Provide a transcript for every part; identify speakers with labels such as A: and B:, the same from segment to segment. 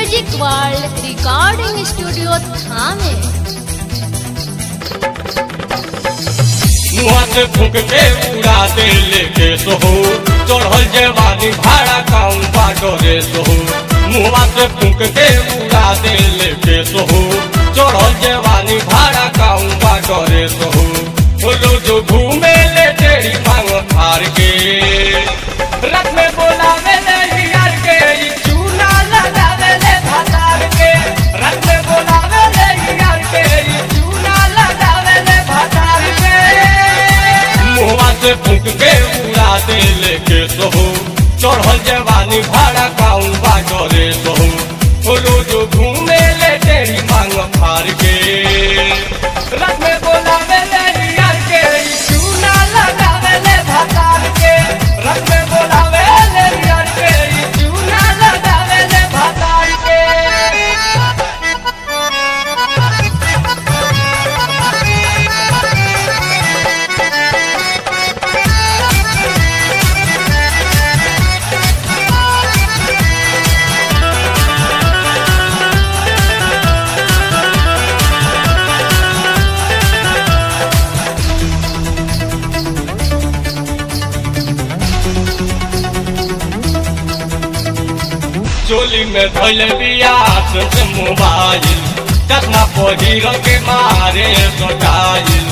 A: Music world recording studio थाने।
B: मुआ से फूक के उड़ा दे लेके सोहो चढ़ल जवानी भाड़ा काउन बाटोरे सोहो। मुआ से फूक के उड़ा दे लेके सोहो चढ़ल जवानी भाड़ा काउन बाटोरे सोहो। रोज घूमे ले तेरी मांग फार के रथ में बोलावे ले यार के चूना लगावे ले भातार के। रथ में बोलावे ले यार के चूना लगावे ले भातार के। मुआ से फूक के उड़ा दे लेके सोहो चढ़ल जवानी भाड़ा काउन बाटोरे सोहो। रोज घूमे ले तेरी मांग फार के रथ में बोलावे ले यार के चूना लगावे ले भातार के। रथ में बोलावे ले यार के चूना लगावे ले भातार के। चोली में धोल बिया से मोबाइल चश्मा पहिर के मारे सटाइल।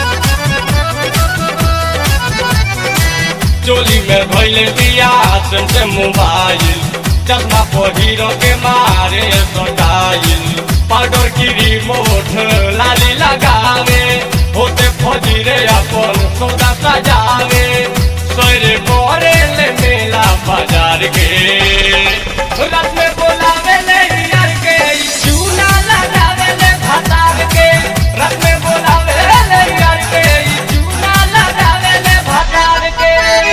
B: चोली में धोल बिया से मोबाइल चश्मा पहिर के मारे सटाइल। पाउडर की रिमोट लाली लगावे होते फजीरे अपन सौदा सजावे। सरे करे ले मेला बाजार के रथ में बोलावे ले यार के चूना लगावे ले भातार के। रथ में बोलावे ले यार के चूना लगावे ले भातार के।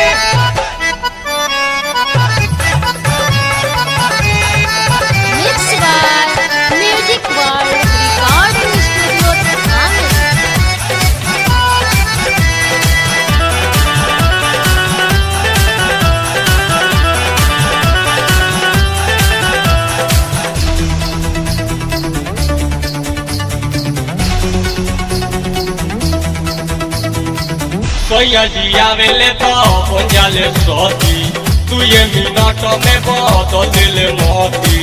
A: Mix by music world recording studio थाने।
B: सोया जिया वेले तो पंजाले सोती तू ये मिनट में बदल दिल मोती।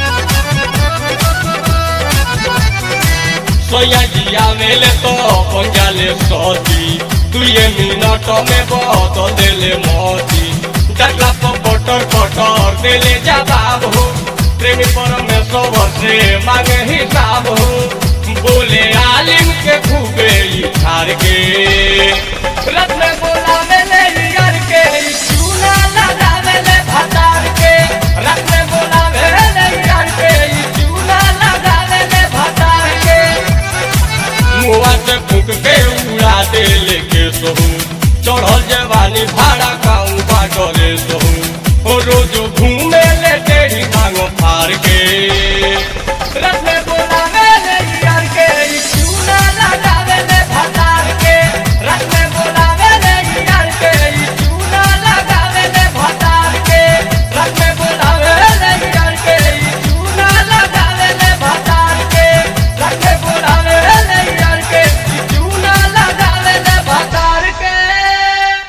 B: सोया जिया वेले तो पंजाले सोती तू ये मिनट में बदल दिल मोती। डगला पर पटर पटर दिले जवाब हो प्रेमी परमेश्वर से मांगे हिसाब हो। बोले आलिम के खूबे ठार के रथ में बोलावे ले यार के चूना लगावे ले भातार के। रथ में बोलावे ले यार के चूना लगावे ले भातार के। मुआ से फूक के उड़ा दे लेके सोहू चढ़ल जवानी भाड़ा काउन बाटोरे सोहू। रोज घूमे ले तेरी मांग फार के